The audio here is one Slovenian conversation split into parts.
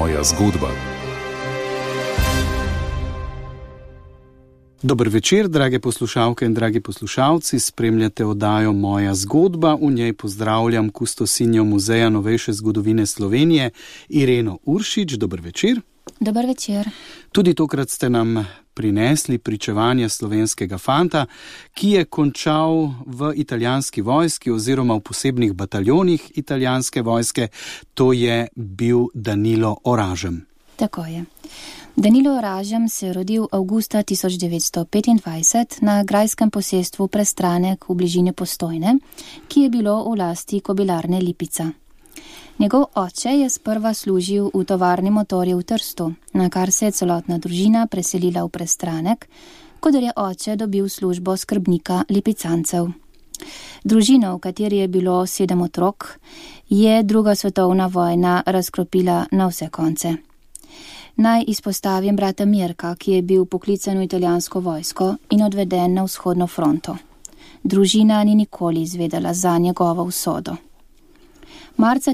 Moja zgodba. Dober večer, drage poslušalke in dragi poslušalci, spremljate oddajo Moja zgodba. V njej pozdravljam kustosinjo Muzeja novejše zgodovine Slovenije, Ireno Uršič. Dober večer. Dober večer. Tudi tokrat ste nam prinesli pričevanje slovenskega fanta, ki je končal v italijanski vojski oziroma v posebnih bataljonih italijanske vojske. To je bil Danilo Oražem. Tako je. Danilo Oražem se je rodil avgusta 1925 na grajskem posestvu Prestranek v bližini Postojne, ki je bilo v lasti Kobilarne Lipica. Njegov oče je sprva služil v tovarni motorjev v Trstu, na kar se je celotna družina preselila v Prestranek, kodar je oče dobil službo skrbnika lipicancev. Družino, v kateri je bilo 7 otrok, je druga svetovna vojna razkropila na vse konce. Naj izpostavim brata Mirka, ki je bil poklican v italijansko vojsko in odveden na vzhodno fronto. Družina ni nikoli izvedela za njegovo usodo. Marca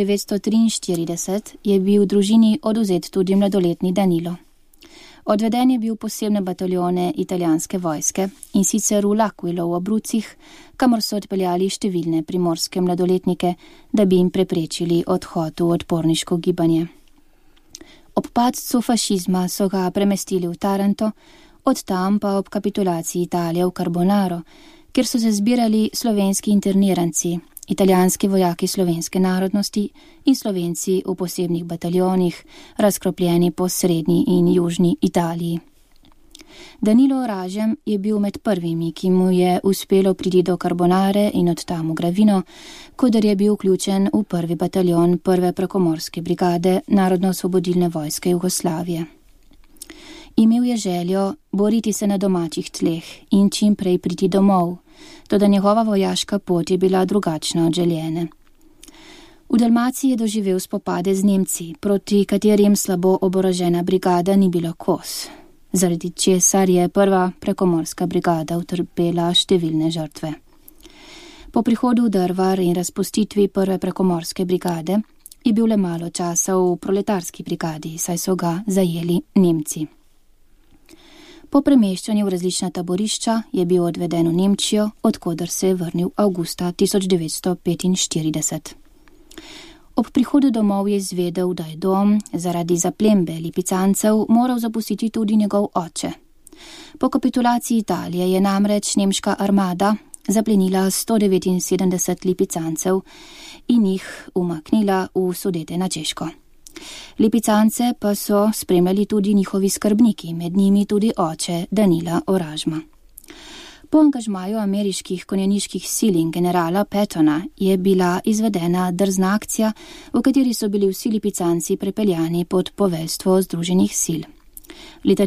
1943 je bil v družini odvzet tudi mladoletni Danilo. Odveden je bil v posebne bataljone italijanske vojske in sicer v L'Aquilo v Abruzzih, kamor so odpeljali številne primorske mladoletnike, da bi jim preprečili odhod v odporniško gibanje. Ob padcu fašizma so ga premestili v Taranto, od tam pa ob kapitulaciji Italije v Carbonaro, kjer so se zbirali slovenski interniranci, italijanski vojaki slovenske narodnosti in Slovenci v posebnih bataljonih, razkropljeni po srednji in južni Italiji. Danilo Oražem je bil med prvimi, ki mu je uspelo priti do Carbonare in od tam v Gravino, kodar je bil vključen v prvi bataljon prve prekomorske brigade Narodno-osvobodilne vojske Jugoslavije. Imel je željo boriti se na domačih tleh in čim prej priti domov, toda njegova vojaška pot je bila drugačna od željene. V Dalmaciji je doživel spopade z Nemci, proti katerim slabo oborožena brigada ni bila kos, zaradi česar je prva prekomorska brigada utrpela številne žrtve. Po prihodu v Drvar in razpustitvi prve prekomorske brigade je bil le malo časa v proletarski brigadi, saj so ga zajeli Nemci. Po premeščanju v različna taborišča je bil odveden v Nemčijo, odkudar se je vrnil avgusta 1945. Ob prihodu domov je izvedel, da je dom zaradi zaplembe lipicancev moral zapustiti tudi njegov oče. Po kapitulaciji Italije je namreč nemška armada zaplenila 179 lipicancev in jih umaknila v Sudete na Češko. Lipicance pa so spremljali tudi njihovi skrbniki, med njimi tudi oče Danila Oražma. Po angažmaju ameriških konjeniških sil in generala Pattona je bila izvedena drzna akcija, v kateri so bili vsi lipicanci prepeljani pod poveljstvo Združenih sil. Leta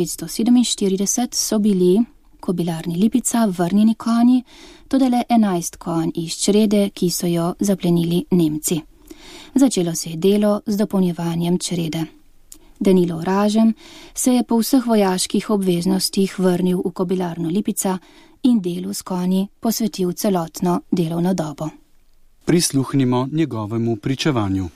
1947 so bili Kobilarni Lipica vrnjeni konji, toda le 11 konj iz črede, ki so jo zaplenili Nemci. Začelo se je delo z dopolnjevanjem črede. Danilo Oražem se je po vseh vojaških obveznostih vrnil v Kobilarno Lipica in delu s konji posvetil celotno delovno dobo. Prisluhnimo njegovemu pričevanju.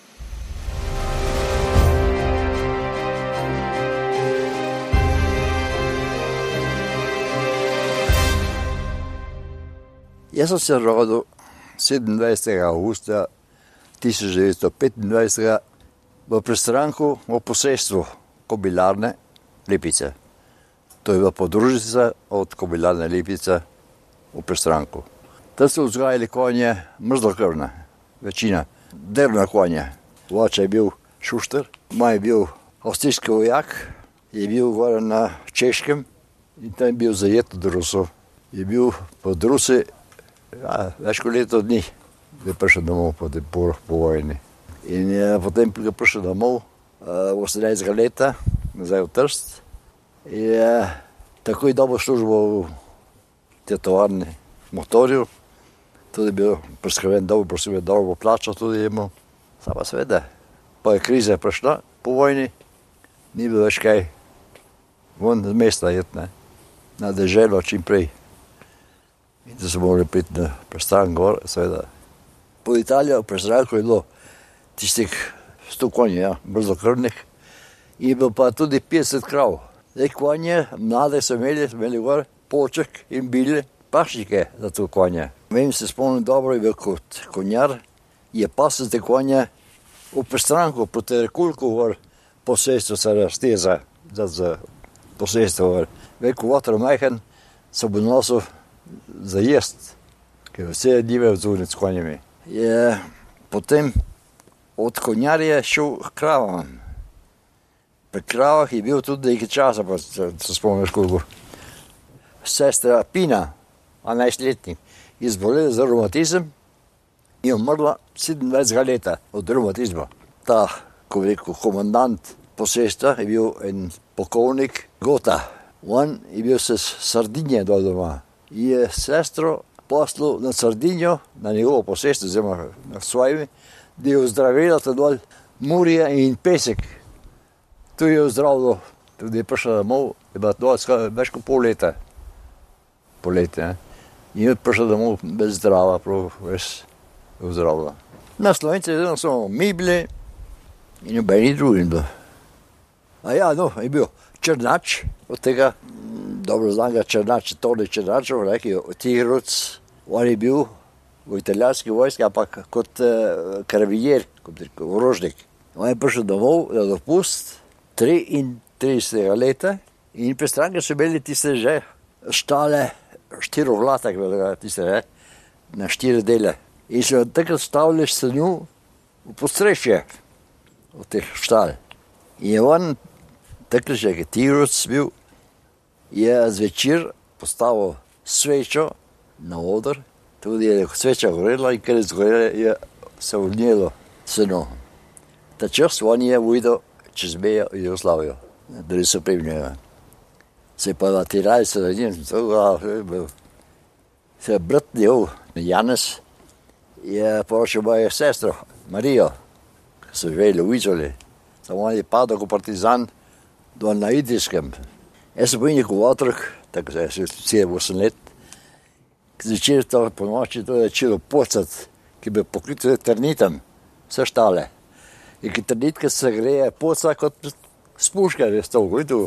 Jaz sem se rodil 27. augusta 1925 v Prestranku v posestvu Kobilarne Lipice. To je bila podružnica od Kobilarne Lipice v Prestranku. Tam so vzgajali konje mrzlokrvne, večina, drvne konje. Oče je bil šušter, moj je bil avstrijski vojak, je bil gore na Češkem in tam je bil zajet od Rusov. Je bil pod Rusi več kot leto dni, da je prišel domov po vojni. In je potem prišel domov 18. leta, nazaj v Trst. Je takoj dobil službo v te tovarni motorjev. Tudi je bil preskrben dobro plačal tudi imel. Sama seveda, pa je kriza prišla po vojni, ni bilo več kaj von z mesta jeti, na deželo čim prej. In da so morali priti na Prestran gor, seveda. Po Italijo v Prestranku je bilo tistih 100 konj, ja, brzokrvnih. In bil pa tudi 50 krav. Zdaj konje, mlade so imeli gor poček in bili pašnike za to konje. Vem, se spomnim dobro, je bil kot konjar, je pasel te konje v Prestranku, proti Rekulku gor, posestvu se razteza, za posestvu gor. Veliko vatro majhen, so bi nosil za jest, ker vse njive odzunit s konjami. Je potem od konjarja šel k kravam. Pri kravah je bil tudi nekaj časa, pa se spomniš koliko. Sestra Pina, 11-letnik, je zbolela za reumatizem in umrla 27 leta od reumatizma. Ta, ko je rekel, komandant posestva je bil en polkovnik Gota. On je bil se Sardinje doma. Je sestro poslal na Sardinjo, na njegovo posestvo, oziroma na svojimi, da je ozdravila to dol Murija in Pesek. Tu je ozdravilo, tudi je prišla domov, je bila dol več kot pol leta. Poletje, ne. In je prišla domov bez zdrava, prav res ozdravila. Na Slovenci so mi bili in nobeni drugi bil. A ja, no, je bil Črnač, od tega dobro znanga Črnač, Toni Črnačov, ki je Tigruc, on je bil v italijanski vojski, ampak kot karabinier, kot orožnik. On je prišel domov na dopust 33 leta in pri stranki so imeli tiste že štale, 4 vlatak, tiste, ne, na 4 dele. In so takrat stavili s njo v podstrešje od teh štal. In je on, takrat že je Tigruc bil, je zvečer postavil svečo na oder, tudi je sveča gorela in ker je zgorela, je se vnijelo seno. Ta čas on je ujdo čez mejo Jugoslavijo, da li so privnjega. Se pa na tiraj se za njim, se brat njegov, Janez, je poročil mojo sestro, Marijo, ki so živeli v Izoli. Samo on je padal kot partizan dol na Idrijskem. Jaz sem bil nekaj otrok, tako da je 7-8 let, ki začel to po noči to začelo pocati, ki bi pokritil ternitem, vse štale. In ki trnitke se greje, poca kot spuška, je s to ugojtu.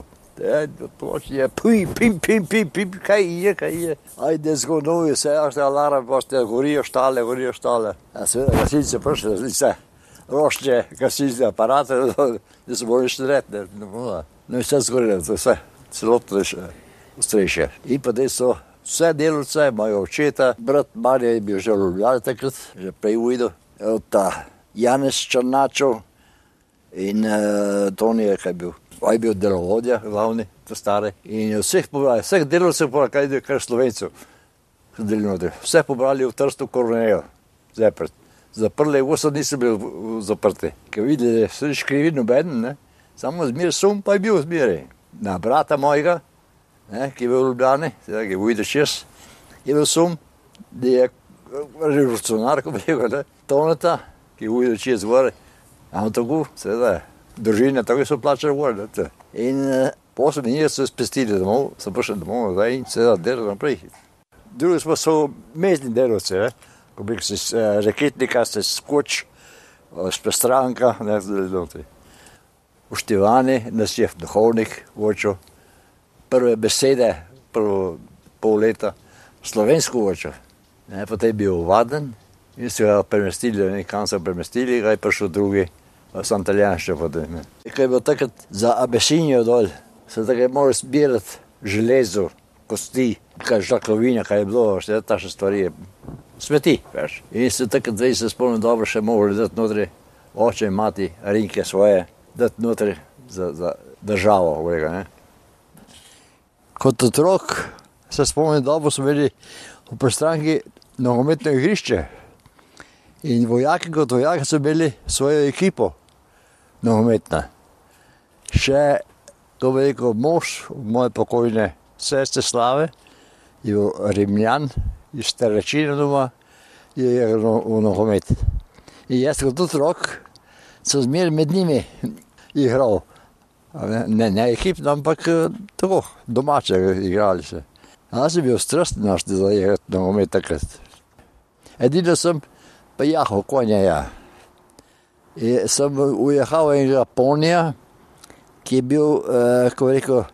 Je pim, kaj je. Ajde zgodovi se, až te alarm, pošte gorijo štale. A seveda gasilci prišli, vse rošče, gasilci aparate, da se bojo štretne. No in vse zgorilo, to vse, celotno ostrešje. In pa da so vse delovce, mojo očeta, brat Marija je bil že v Ljubljani takrat, že prej ujdo, od ta Janez Črnačov in Toni je kaj bil. On je bil delovodja, glavni, to stare. In vseh delovcev, kar Slovencev, vse pobrali v Trstu Kornejo, zaprt. Zaprli, 8 dni so bili zaprti. Ker videli, so škrivi noben, ne? Samo zmer sum pa je bil zmeraj. Na brata mojega, ne, ki je bil v Ljubljani, ki je ujde čez, je bil sum, da je revolucionar, ko bi rekel, ne? Toneta, ki je ujde čez gore. A on tako, seveda, družine, tako so plačali gore. In posebno njih so spestili domov, so prišli domov nazaj in seveda delali naprej. Drugi smo so mezni delovci, ne? Ko bi se raketnika, se skoč, Prestranka, ne, v Štivani, nas je duhovnik vočil, prve besede, prvo pol leta, slovensko vočil. Potem je bil vaden in so ga premestili, nekam so premestili, ga je prišel drugi, sam Italijanšče potem. Ko je bil takrat za Abesinijo dol, se tako je moral zbirati železo, kosti, kaj žaklovinja, kaj je bilo, taše stvari je smeti, veš. In se takrat zdaj se spomnim dobro še mogli dati notri, oče in mati, rinke svoje, dati notri za državo, vega, ne. Kot otrok se spomnim dobro, smo imeli v Prestranki nogometno igrišče in vojaki kot vojaki so imeli svojo ekipo nogometna. Še, to bi rekel, mož moje pokojne sestre Slave, je bil Rimljan, iz Terečine doma, je igral v nogomet. In jaz kot otrok sem zmeraj med njimi igral. Ne ekipno, ampak tako, domače igrali se. Jaz sem bil strasten naš, da igrati nogomet takrat. Edino sem pa jahal konja, ja. Sem ujehal enega ponija, ki je bil, kako rekel,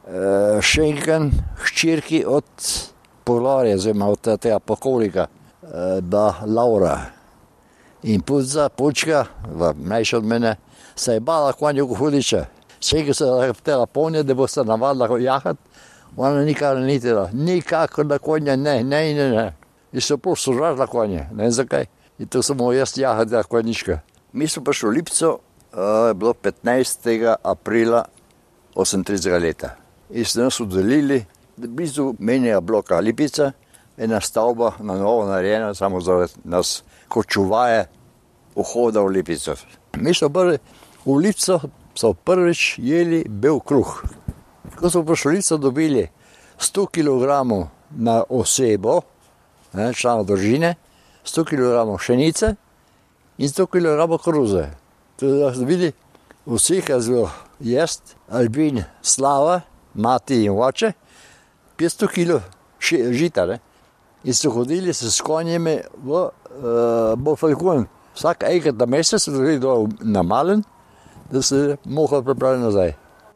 šenken hčerki od Poglarja, oziroma od tega pokolnika, da Laura. In pučka, mlajša od mene, se je bala konja hudiča. Šenka se je tega ponija, da bo se navadila jahati, ona nikar ni tela, nikakor na konja, ne. In so prosto žažla konje, ne vem zakaj. In to samo jaz jahati, da konjička. Mi smo prišli v Lipco, je bilo 15. aprila 38. leta. In so nas udelili, blizu menjega bloka Lipica, ena stavba na novo narejena, samo za nas kot čuvaje vhoda v Lipico. Mi smo v Lipco so prvič jeli bel kruh. Ko smo prišli v Lipco, dobili 100 kg na osebo, člana družine, 100 kg pšenice in 100 kg koruze. To so bili vsi, ki so jest, Albin, Slava, mati in oče, 500 kg žita. Ne? In so hodili s konjami v Falkon. Vsak enkrat na mesec so hodili na Malen, da se mohli pripraviti nazaj.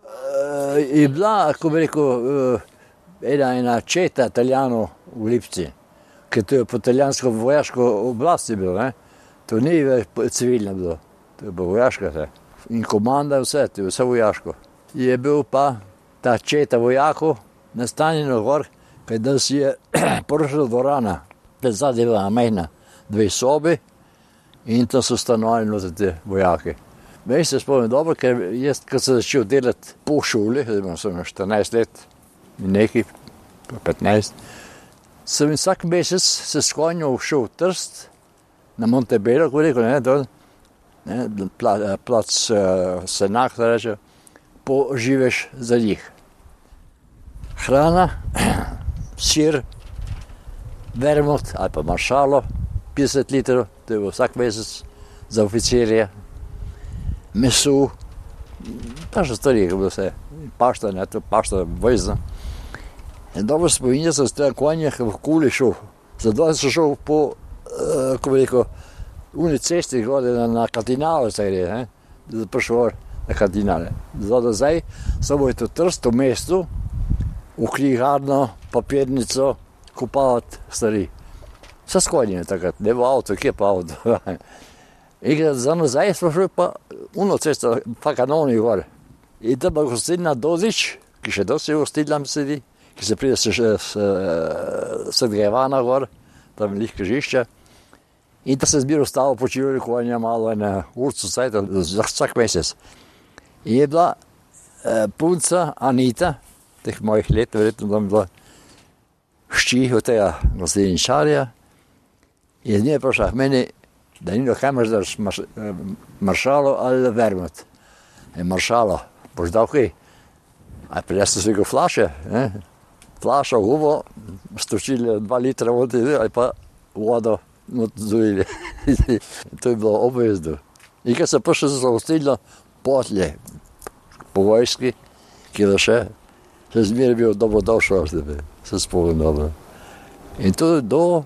Je bila, kako bi rekel, ena četa Italijanov v Lipci, ker to je po italijansko vojaško oblasti bilo. Ne? To ni civilno bilo, to je bilo vojaško. In komanda vse, to je vse vojaško. Je bil pa ta četa vojakov nastanjeno gor, kaj da si je prišla dvorana, zadnja je bila majhna, 2 sobi in tam so stanovali noter te vojaki. Meni se spomnim dobro, ker jaz, ko sem začel delati po šoli, sem 14 let in nekaj, 15, sem vsak mesec se s konjem šel v Trst, na Montebello, kako rekel, dol, plac Senak, da reče, poživeš za njih. Hrana, sir, vermut ali pa maršalo, 50 litrov, to je bilo vsak mesec za oficirje, meso, pa še stvari, kako bilo vse, pašta, pašta vojzna. In dobro spominjam se s tem konjem v Kuli šel, zato sem šel po, kako bi rekel, uni cesti gore na kardinale, da je prišel na kardinale. Zato zdaj samo je to Trst v mestu, v knjigarno, papirnico, kupavati stvari. Vse s konjem takrat, ne bo avto, kje pa avto. In za nazaj smo šli pa uno cesto, pa kanoni gor. In tam pa gostilna Dozič, ki še dosti v gostilnam sedi, ki se pride Sredgevana gor, tam lih križišča. In tam se zbiro stavo počivali konja malo na urcu cajta, vsak mesec. In je bila punca Anita, teh mojih let, verjetno tam bila hči od tega gostilničarja. In z nje prišla k meni, da ni kaj imaš daš maršalo ali vermut. Maršalo, boš dal kaj? A prinesel si ga flaše, flašo, gubo, stočili 2 litra vode ali pa vodo zujili. To je bilo obvezno. In kad se prišel za gostilno, potlje, po vojski, ki je še, se zmeraj bil dobrodošel, se spomnim dobro. In to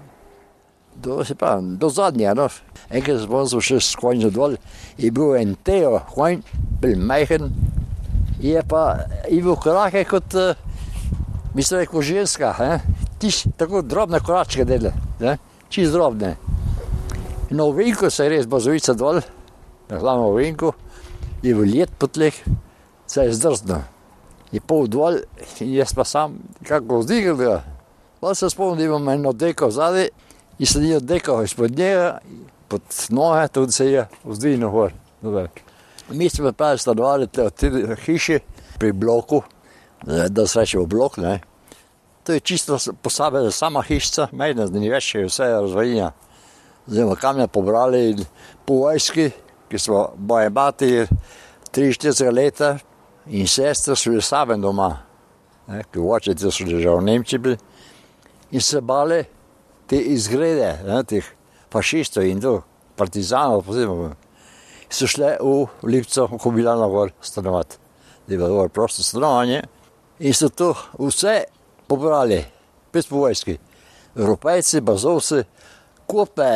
do zadnje, no. Enkrat smo še s konjem dol, je bil en Teo konj, bil majhen, je pa imel korake kot, mislim, kot ženska, tako drobne koračke dele, čist drobne. In na ovinku se je res bazovica dol, na glavnem ovinku, je v led po tleh, se je zdrznil. Je pol dol in jaz pa sam, kako vzdigal ga. Pa se spomnim, da imam eno deko zadaj in se ni deko izpod njega, pod noge, tudi se je vzdvignil gor. Mi smo pravi stanovali v tej hiši pri bloku, da se reče v blok, ne. To je čisto posebej sama hišca, majhna, da ni več, je vse razvojina. Zdaj smo kamne pobrali in po vojski, ki smo moje mati 43 leta in sestra so bili same doma, ki očetje so že v Nemčiji bili in se bali te izgrede, teh fašistov in to, partizanov, posebno. So šle v Lipco, v Kobilarno gor stanovati. Da je bilo prosto stanovanje in so to vse pobrali, pes po vojski. Evropejci, bazovci, kope,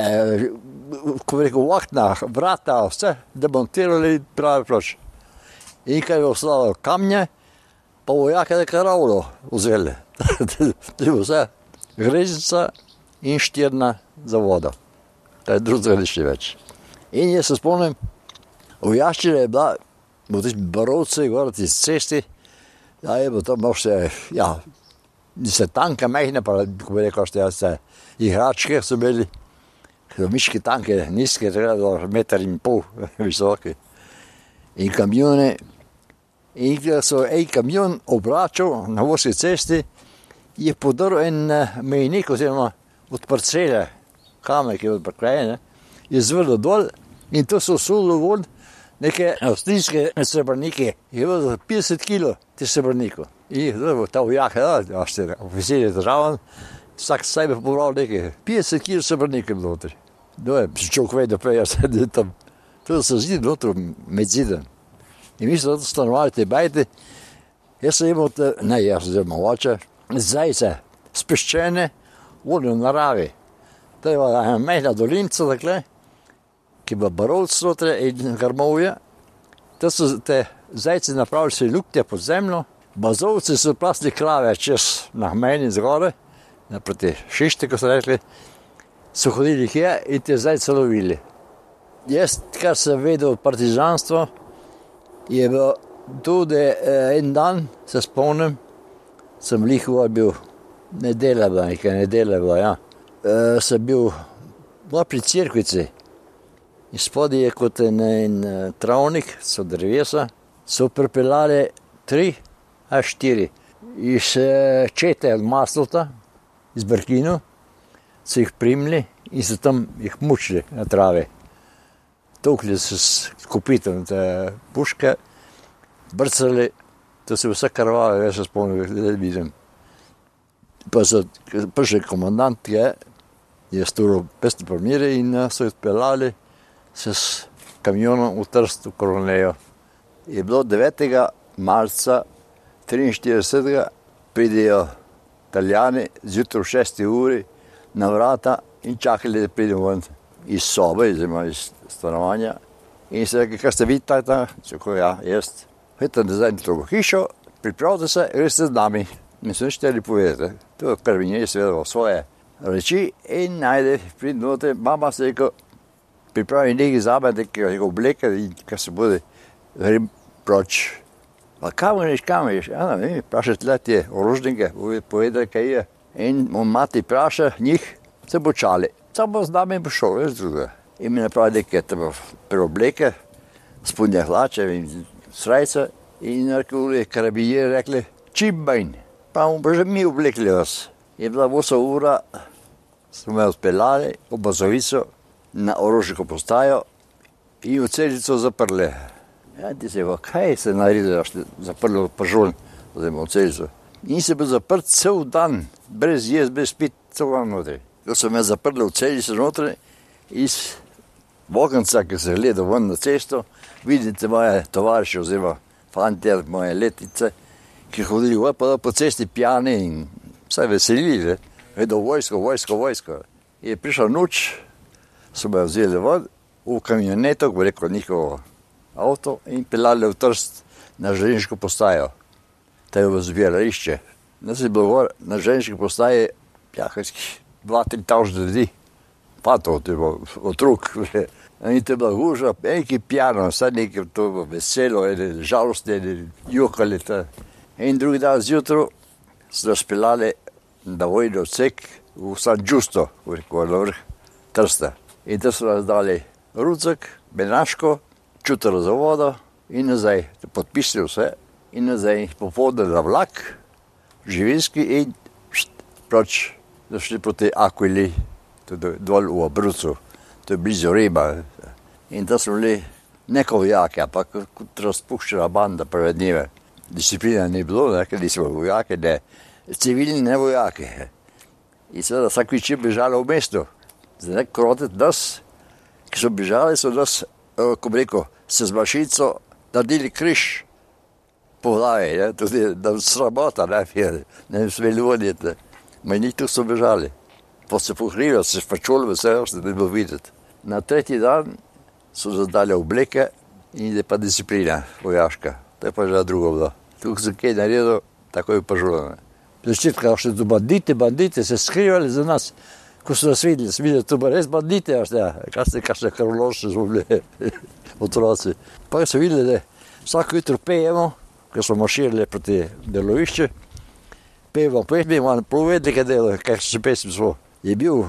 ko bi rekel, okna, vrata, vse demontirali pravi proč. In kaj je ostalo kamnje, pa vojake je karavlo vzeli. To je vse greznica in štirna za vodo. To je drugega nišče več. In jaz se spomnim, vojaščina je bila, bo tisti barovci, gor tisti cesti, ja, je bilo tam še, ja, se tanke mehne, pa ko bi rekel, se igračke so bili, miški tanke, nizke, treba 1,5 metra visoki. In kamione, in ko so en kamion obračal na voski cesti, je podrl en mejnik, oziroma od parcele, kamen, ki je od parcele, je zvrlo dol in to so sulo vod neke avstrijske srebrnike. Je bilo za 50 kilo ti srebrnikov. In ta vojak, oficir je državen, vsak sebe pobral nekaj. 50 kilo srebrnikov je bilo notri. Človek ve, da prej sedi tam. To se zdi notri med zidem. In mi smo stanovali te bajte. Jaz sem imel, jaz sem imel oče, zajce, speščene, v naravi. To je bila ena mehna dolinca, takle, ki je bila barovc notri in grmovje. To so te zajce napravili se lukte pod zemljo. Bazovci so plasli krave čez na meni zgore, naproti Šište, ko so rekli, so hodili kje in te zajce lovili. Jaz, kar sem vedel partizanstvo, je bilo tudi en dan, se spomnim, sem lihova bil, nedelja bila, ja. Sem bil pri Cerkvici in spodaj je kot en travnik, so drevesa, so pripeljali 3 ali 4 iz čete od Maslota, iz Brkinu, so jih primili in so tam jih mučili na travi. Tukli so s kopitom te puške, brcali, to se vse krvave, jaz se spomnim, da vidim. Pa so prišli komandant, je sturo pesti pomiri in so jih odpeljali se s kamionom v Trst, v Koronejo. Je bilo 9. marca 43. pridejo Italijani zjutraj v 6. uri na vrata in čakali, da pridemo ven iz sobe, iz stanovanja. In se rekli, kaj ste vi tam? Čako, ja, jaz. Hajte nazaj na drugo hišo, pripravite se, greste z nami. Mi so ništeli povedati. To, kar mi je seveda svoje reči in najde, pridi noter, mama se rekel, pripravi nekaj zame, nekaj obleke in kar se bude, grem proč. Pa kam ješ? Ja, ne, prašati le te orožnike, povedali, kaj je. In mati praša njih, se bo čali. Samo z nami bo šel, veš druga. In mi napravi nekaj preobleke, spodnje hlače in srajce. In karabinjeri rekli, čim manj. Pa bomo že mi oblekli vas. Je bila 8 ura, smo me odpeljali v Bazovico na orožniško postajo in v celico zaprli. Ja, ti se, kaj se naredilo, zaprli v Pažolj, oziroma v celico. In se bil zaprt cel dan, brez jesti, brez pit, cel dan notri. Ko so me zaprli v celico notri, iz okenca, ki se gleda ven na cesto, vidite moje tovariše, oziroma fantje, moje letice, ki hodili po cesti pijani in vse veselili, vedo vojsko. Je prišla noč, so me vzeli ven, v kamioneto, ko rekel njihovo avto in peljali v Trst na železniško postajo. To je v zbirališče. Nas je bilo gor na železniški postaji, ja, 2-3 tavžne ljudi. Pa to je bilo otrok. In to je bila guža, nekaj pijano, vse nekaj to je bilo veselo, žalostne, jokali. In drugi dan zjutraj so nas peljali na vojni odsek v San Giusto, na vrh Trsta. In to so nas dali rucek, Benaško, čutilo za vodo in nazaj, podpisali vse in nazaj popoldne na vlak, živinski in proč, da šli proti Aquili, tudi dol v Abruzzo, to je blizu Riba. In to so bili neko vojake, ampak kot razpuščena banda prve dneve. Disciplina ni bilo, ker nismo vojake, ne, civilni ne vojake. In seveda vsak več je bežalo v mestu. Zdaj krotet nas, ki so bežali, so nas, ko bi rekel, se z mašinco naredili križ po glavi, tudi da sramota, ne smeli voditi. Njih tu so bežali. pa se pokrilo, se fačolo vse, da bi bilo videti. Na tretji dan so zadali obleke in je pa disciplina vojaška. To je pa že drugo bilo. Tukaj sem kaj naredil, tako je pa žilo. Začetka še do bandite se skrivali za nas. Ko so nas videli, sem videl, to bo res bandite, kakšne krvološče smo bili otroci. Pa so videli, da vsako jutro pejemo, ko smo marširali proti delovišču, pejemo pesmi, malo povedali, kaj delo, kakšne pesmi smo. Je bil,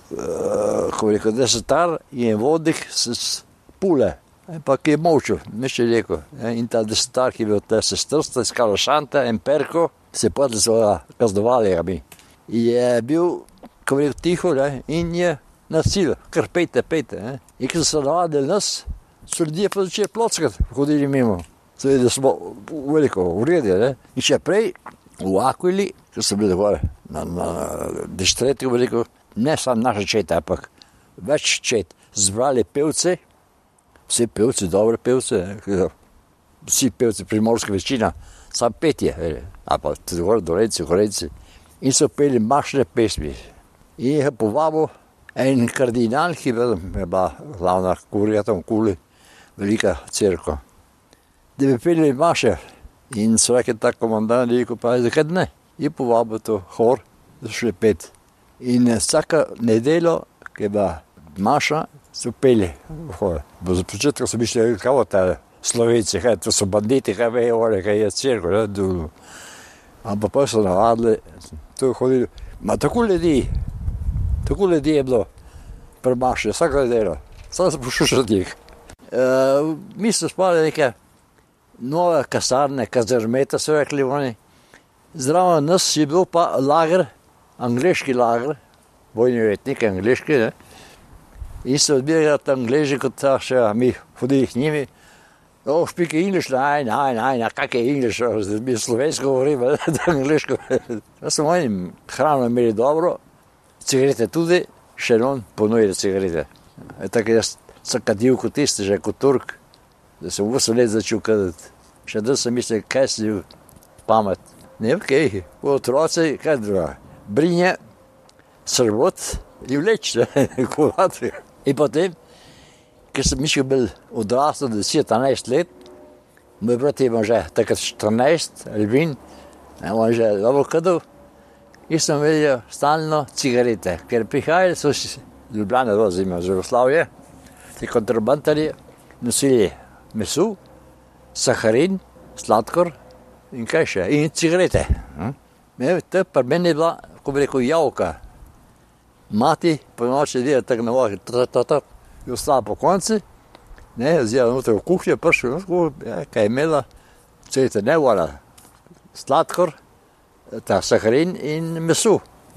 ko rekel, desetar in vodnik s Pule, pa ki je molčil, nič je rekel. In ta desetar, ki je bil te sestrsta, iskalo Šanta in Perko, se padli so ga kaznovali ga mi. Je bil, ko je tiho, in je nasilil, kar pejte. In ko so se navadili nas, so ljudje pa začeli plockati, hodili mimo. Da smo veliko uredili. In še prej v Aquili, ko so bili gore, na deštretu, veliko, ne samo naše čete, ampak več čet, zbrali pevce, vsi pevci, dobre pevce, vsi pevci, primorska večina, sam petje, ali pa tudi gore, Dolenci, Gorenci. In so peli mašne pesmi. In je povabil en kardinal, ki je bila glavna kurija tam Kuli, velika cerkev, da bi peli maše. In so rekli ta komandant, rekel pa, zakaj ne? Je povabil to hor, da šli pet. In vsaka nedeljo, ki je bila maša, so peli hor. Bo za početka so mišljali, kako ta Slovenci, to so banditi, kaj vejo, kaj je cerkev. Ampak pa so navadili, to je hodili. Ma tako ljudi je bilo pri maši, vsaka nedeljo. Samo se poslušati njih. Mi smo spali neke nove kasarne, kazarmeta so rekli oni. Zraven nas je bil pa lager, angleški lager, vojni ujetniki, angleški, ne. In so odbirali Angleži kot ta še, mi hodili k njimi. Oh, speak English, nein, kak je English, mi slovensko govorimo, da angleško. Da smo oni hrano imeli dobro, cigarete tudi, še non ponujili cigarete. Tako jaz sem kadil kot tisti, že kot Turk, da sem 8 let začel kaditi. Še da sem mislil, kaj si pamet. Ne vem kaj, otroci, kaj druga. Brinje, srbot in vleč, kolatri. In potem, ker sem mišel bil odrastel 10-11 let, moj brat ima že takrat 14, Albin, on že dobro kadil, in sem vedel stalno cigarete, ker prihajali so Ljubljane dozime z Jugoslavije, ti kontrabandarji nosili meso, saharin, sladkor in kaj še, in cigarete. To pri meni je bila, ko bi rekel, javka. Mati po noči dela tako na vohi, je ostala po konci, vzela noter v kuhnjo, prišla, kaj je imela, cigarete ne vola, sladkor, ta saharin in meso.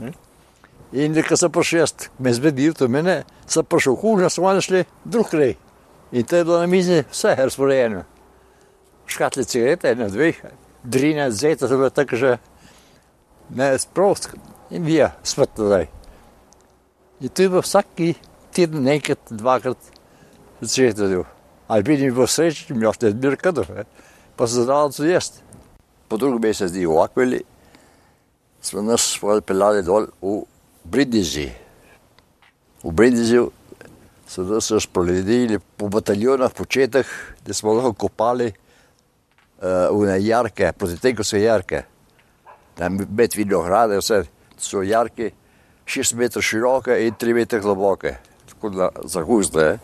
In ko sem prišel jaz, me zbedil to mene, sem prišel v kuhnjo, so oni šli drug krej. In to je bilo na mizi vse razporejeno. Škatle cigarete, ena, dveh, drine, zeta, so bile tako že, sprost, in vija, smrt nazaj. In to je bilo vsaki teden, enkrat, dvakrat, cigarete del. Ali bi mi bil srečen, mi ošte zbir kadov, pa se zadal so jesti. Po drugem mesec v Aquili smo nas peljali dol v Brindisi. V Brindisiju so nas razporedili po bataljonah, po četah, da smo lahko kopali v jarke, proti tenkovske jarke. Tam med vinograde, vse so jarke 6 metrov široke in 3 metre globoke. Tako da zaguzne.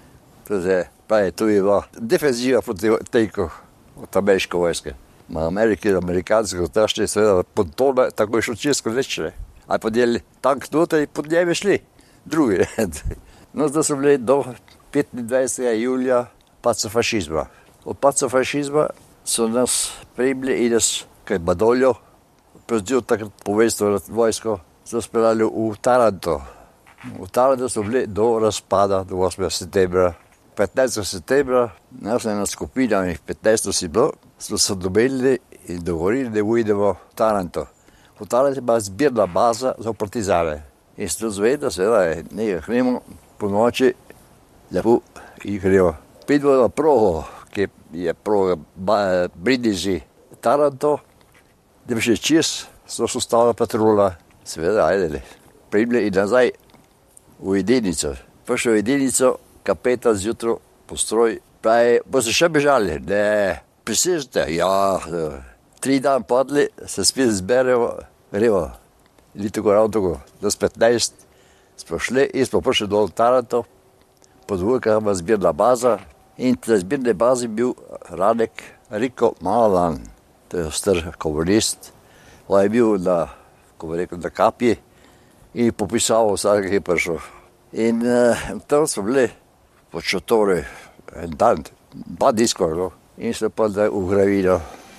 Pa je tu je bila defenziva proti tenkov od ameriške vojske. Amerikanske otašče seveda pontone, tako je šlo česko rečne. Ali pa deli tank noter in pod njemi šli. Drugi. No, zdaj so bili do 25. julija padca fašizma. Od padca fašizma so nas primili in nas, kaj Badoljo, prevzel takrat poveljstvo vojsko, so speljali v Taranto. V Taranto so bili do razpada, do 8. septembra. 15. septembra, nas ena skupina, 15. si bilo, smo se dobili in dogovorili, da ujdemo v Taranto. V Taranto je bila zbirna baza za partizane. In sem zvedel, seveda, nekaj hremo po noči, lepo in gremo. Pidemo na progo, ki je proga Brindisi, Taranto, da bi še čez, so stavila patrola, seveda, ajde. Prijeli in nazaj v jedinico. Prišel v jedinico, kapetan zjutraj, postroj, pravi, bo se še bežali, ne, prisežite, ja, 3 dan padli, se spet zberemo, gremo, ni tako ravno tako, do 15, smo šli in smo prišli dol v Taranto, podvojka ima zbirna baza in na zbirne bazi bil Radek Riko Malan, to je star komunist, on je bil na, ko bi rekel, na kapji in popisal vsak, ki je prišel. In tam smo bili pod šotori en dan, 2 dni skoraj, no? In smo pa da v Gravino.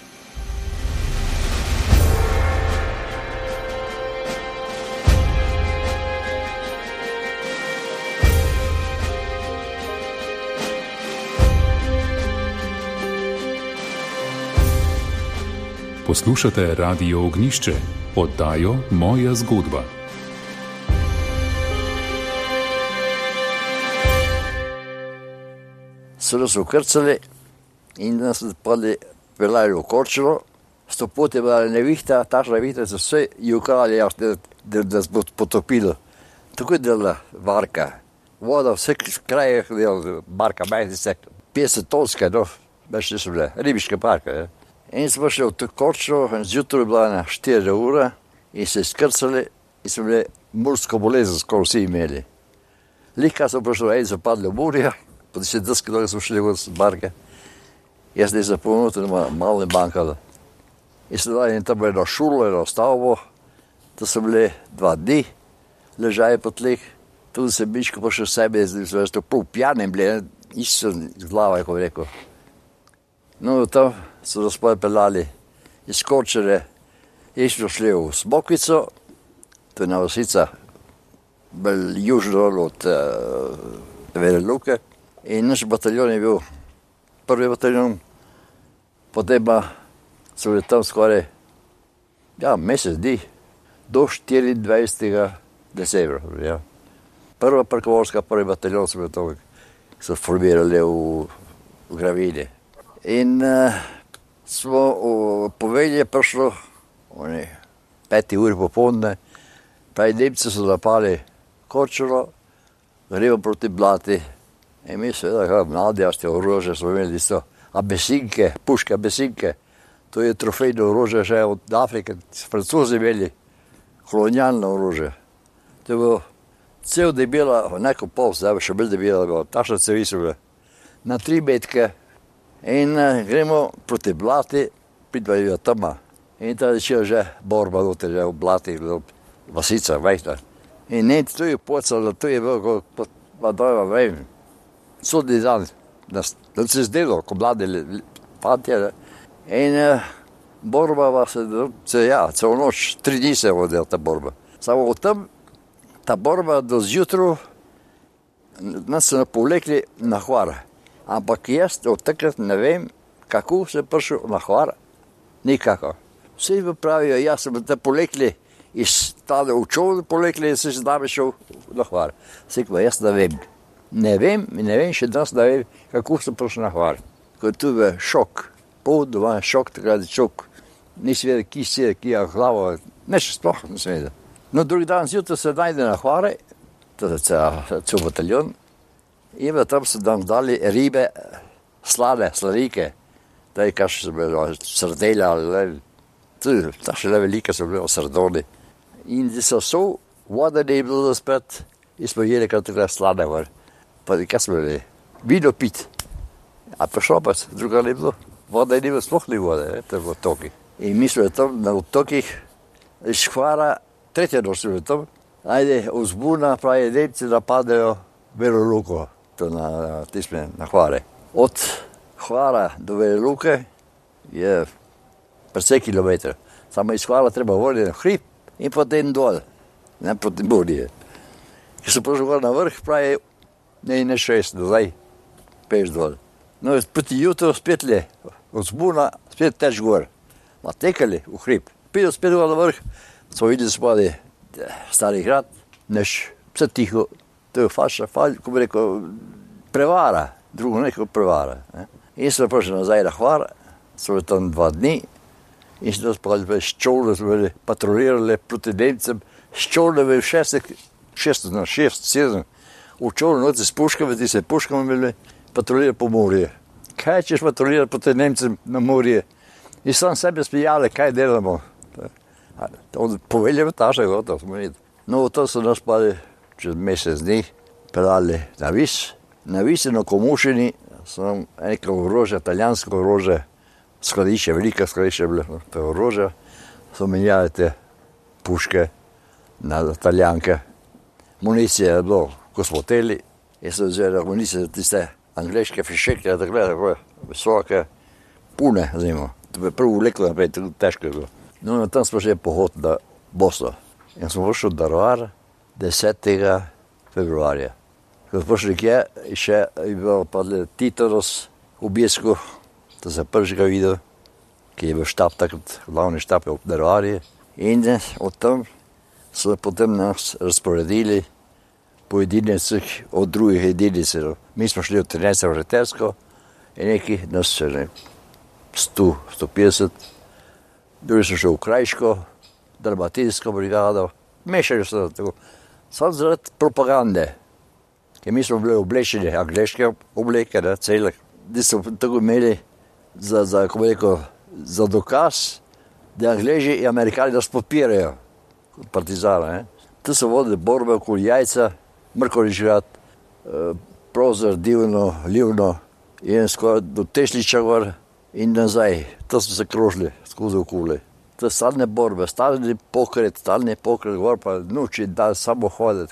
Poslušate Radio Ognjišče, oddajo Moja zgodba. So nas ukrcali in nas padli, peljali v Korčilo. 100 pot je bila nevihta, tašna nevihta, so vse jukali, da nas bo potopilo. Tako je delala barka. Voda v vseh krajih, barka majhnice, 50 tonske, no, več niso bile, ribiške barke. In smo šli v to Korčilo, zjutraj bila na 4 ure in se skrcali in smo bili morsko bolezen, skoro vsi imeli. Lihka so prišli, eni so padli v morje, po 10 km smo šli z barke. Jaz nisem zapomnil, da malo ne bankalo. In so dali tam eno šulo, eno stavbo, to so bili 2 dni, ležaje po tleh, tudi sem miško pa še sebe, so prav pjanem bili, isto z glava, ko bi rekel. No, tam so nas peljali iz Korčile, in smo šli v Smokvico, to je na vasica, bolj južno od Vele Luke. In naš bataljon je bil prvi bataljon, potem pa so bili tam skoraj, mesec dni, do 24. decembra. Ja. Prva parkovorska, prvi bataljon so bili tam, so formirali v Gravini. In smo v Povelje prišlo, 5 uri popoldne, pravi Nemci so napali Korčilo, gremo proti Blati. In mi seveda, mladijašče orožje smo imeli isto, abesinke, puške abesinke, to je trofejno orožje še od Afrike, Francozi imeli, kolonialno orožje. To je bilo cel debela, neko pol, zdaj še bolj debela, tašna cevi so bile, na 3 metke. In gremo proti Blati, pridvajo tama. In ta začela že borba noter, že v Blati, vasica, vajta. In tu je pocalo, tu je bilo, pa dojva, vem, sodni dan, da se zdelo, ko mladi fantje. In borba pa se, celo noč, 3 dni se je vodila ta borba. Samo od tam, ta borba do zjutraj, nas so povlekli na Hvar. Ampak jaz od takrat ne vem, kako se prišel na Hvar, nikako. Vsi mi pravijo, jaz sem te polekli iz tale v čovn, polekli in se z nami šel na Hvar. Sekva, jaz ne vem. Ne vem, še danes ne vem, kako sem prišel na Hvar. Ko je tu šok, doma šok, takrat je šok. Nisi vedel, ki si, ki je glavo, neč sploh nisem vedel. No, drugi dan zjutraj se najde na Hvare, to je cel bataljon. In tam so nam dali ribe, sladike, da je kaj so bile, srdelja, ta še le velike so bile, sardoni. In so voda ne je bilo spet, in smo jeli kaj tukaj slade, pa kaj smo bili, vino pit. A pa šopac, druga ne bilo, voda je ne bilo, sploh ni vode, to je v otoki. In mi smo tam na otokih, iz Hvara, 3. noč smo tam, ajde, vzbuna, pravi, Nemci napadejo Velo Luko. Na Hvare. Od Hvara do Vele Luke je precej kilometrov. Samo iz Hvara treba voliti na hrib in potem dol, ne proti Bonije. Ko so prišli na vrh, pravi, ne 6, zdaj peš dol. No, proti jutro spet le, od zbuna spet teč gor. Tekali v hrib. Pido spet dol na vrh, so videli spadi Stari grad, neš, vse tiho. To je ko bi rekel, prevara, drugo neko prevara. In smo prišli nazaj na Hvar, so bili tam 2 dni in smo spali s čovnom, smo patrolirali proti Nemcem, s čolnami v 6-7, v čolnu noci s puškami, ti se puškami bili, patrolirali po morju. Kaj ćeš patrolirati po te Nemcem na morje? I sam sebe spijali, kaj delamo. Poveljamo taše, gotovo smo videli. No, to su nas pali čez mesec dni, pelali na Vis. Na Visi na Komušini sam neko orožje, italijansko orožje, skladišče, velika skladišče je bilo, to orožje. So menjali te puške na Italijanke. Municije je bilo, ko smo hoteli, jaz sem vzel municije, tiste angleške fišekle, tako visoke, pune zimo. To bi prvo vleklo naprej, tako težko je bilo. No, tam smo še pohod na Bosno. In smo prišli v Daruvar 10. februarja. Ko smo prišli kje, še je bil padle Titoros v Objesku, to se prvega videl, ki je bil štab takrat, glavni štab v Daruvarju. In od tam so potem nas razporedili po jedinicah od drugih jedinic. Mi smo šli od 13. v Retersko in neki nas še 100-150. Drugi so šli v Krajško, Dalmatinsko brigado. Mešali so tako. Samo zaradi propagande. Ker mi smo bili oblečeni, angleške obleke, cele. Di so tako imeli za dokaz, da Angleži in Amerikani nas podpirajo kot partizana. Tu so vodili borbe okoli Jajca, Mrkoličgrad, Prozor, Divno, Livno in skoraj do Tešliča gor in nazaj. To smo se krožili skozi okoli. To je stalne borbe, stalni pokret gor, pa noč in dan samo hoditi.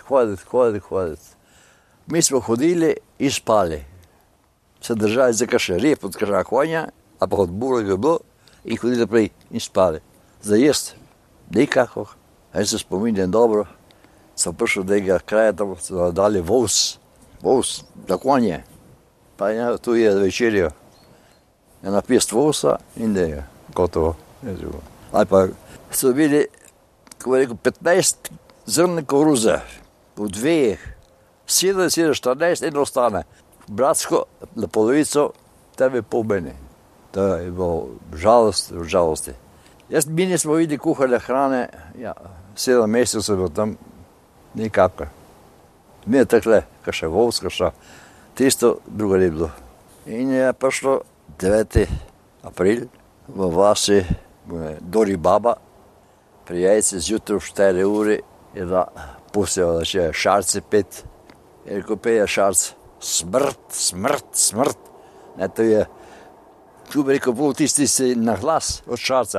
Mi smo hodili in spali. Se držali za kakšen rep od kakšnega konja, ali pa od bulega je bilo, in hodili naprej in spali. Za jesti nekako, jaz se spominjam dobro, sem prišel do tega kraja, tam so dali voz za konje, pa ja, tu je večerjo. Je napist voza in da je gotovo. Ali pa so bili, ko bi rekel, 15 zrn koruze, v dveh, 7-14, eno ostane. Bratsko, na polovico, tebe pol meni. To je bilo žalosti. Mi nismo videli kuhale hrane, 7 mesecev sem bil tam, nikakor. Mi je takle, kakšen voz, tisto, drugo ni bilo. In je prišlo 9. april v vasi Dori Baba, pri Jajci zjutraj v 4 uri je da pustila, da še Šarci 5. Je rekel, peje Šarc, smrt. Ne, to je, tu bi rekel, bolj tisti si na glas od Šarca.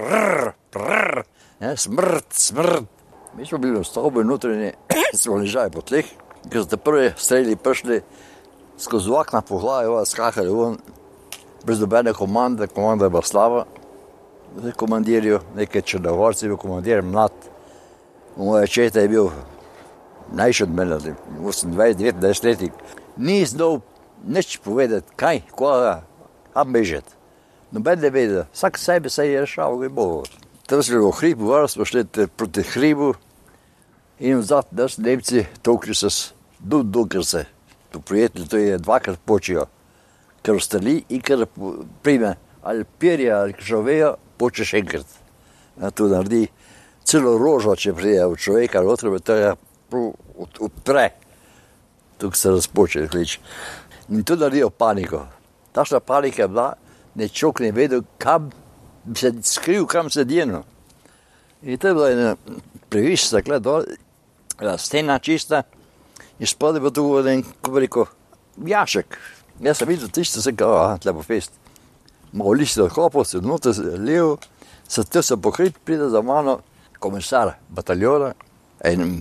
Smrt. Mi smo bili v stavbi notranji, smo ležali po tleh, ker so te prvi streli prišli skozi okna po glavi, skakali ven, brez dobene komanda je bila slaba. Komandirju, nekaj Črnogorci je bil komandir, mlad. Moj očeta je bil najši od mene, 28-29 letnik. Ni znal nič povedati, kaj, koga, kam bežati. Noben ne vedel, vsak sebe se je rešal, kaj bo. Tam smo v hribu, smo šli proti hribu in vzad nas Nemci tolkli so dokler se. To prijatelj, to je dvakrat počijo. Ker ostali in ker prime ali perje ali žovejo, počeš enkrat. To naredi celo rožo, če prije v človeka, ali to je odpre. Tukaj se razpoče, klič. In to naredijo paniko. Tašna panika je bila, nečok ne vedel, kam bi se skril, kam se djeno. In to je bila ena previš, takle dol, stena čista, in spodaj pa tu en, ko bi rekel, jašek. Jaz sem videl tisto, se kao, tle bo fest. Malo lišti od klopov, se odnote levo, se te so pokrit, pride za mano komisar bataljona in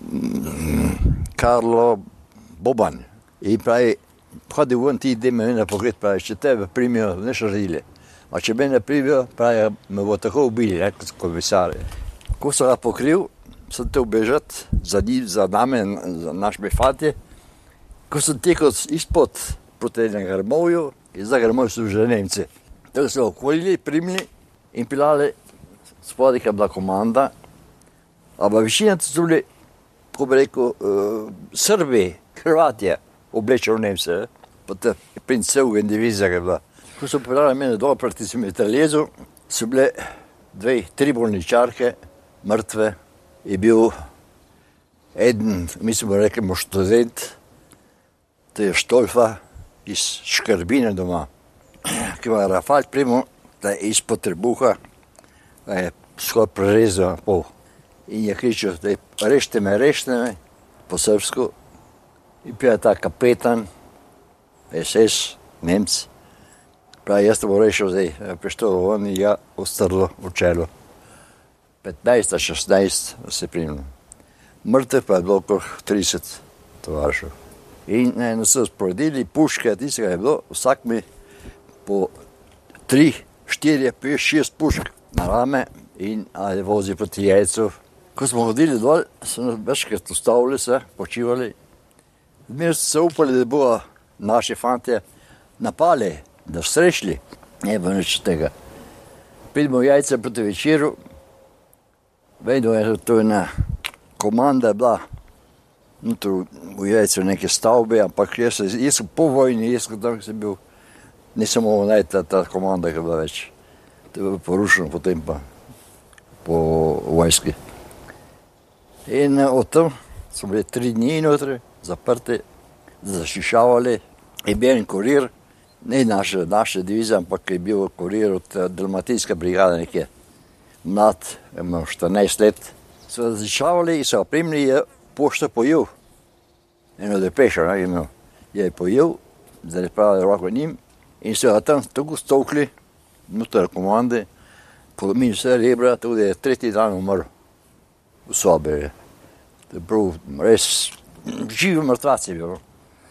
Karlo Boban. In pravi, hodi ven ti, idem me pokrit, pravi, če tebe primijo, ne šaredili. A če me ne primijo, pravi, me bo tako ubili, kot komisar. Ko sem ga pokril, sem te ubežati za name, za našimi fati. Ko sem tekel izpod proti Grmovju, in za Grmovju so že Nemci. Tako so okolili, primili in pilali, spodaj je bila komanda, ampak višina so bili, ko bi rekel, Srbi, Hrvatje, oblečeni v Nemce, pa te princev in divizija je bila. Ko so pilali mene dol proti Metaljezu, so bile 2-3 bolničarke, mrtve, je bil eden, mislim, rekemo študent, to je Štolfa iz Škrbine doma, ki ima rafal primo, da je izpod trebuha, da je skoraj prerezal pol. In je kričal, da je rešte me, po srpsku. In pija ta kapetan, SS, Nemc, pravi, jaz te bo rešil zdaj, pištolo on in ja ostrlo v čelo. 15, 16 se primilo. Mrtev pa je bilo okrog 30 tovarišev. In so sporedili puške, tistega je bilo, vsak mi po 3, 4, 5, 6 pušk na rame in ali vozi proti jajcu. Ko smo hodili dol, so nas večkrat ustavili se, počivali. Mi smo se upali, da bo naši fantje napali, da srešli. Ne bo nič tega. Pridemo jajce proti večeru, vedno je to ena komanda bila, v jajcu neke stavbe, ampak jaz sem po vojni, jaz sem bil, nisem mogel najti ta komanda, ki je bila več. To je bilo porušeno potem pa po vojski. In od tam smo bili 3 dni notri, zaprti, zašišavali, je bil en kurir, ne naše divizije, ampak je bil kurir od Dalmatijske brigade nekje. Mlad, imel 14 let, so zašišavali in so opremili, je pošto pojel. Eno depešo, ne, imel. Je pojel, da je pravil roko njim in so ga tam tako stokli, noter komande, polomili vse rebra, tako da je 3. dan umrl v sobi. To je prav res živi mrtvac je bil.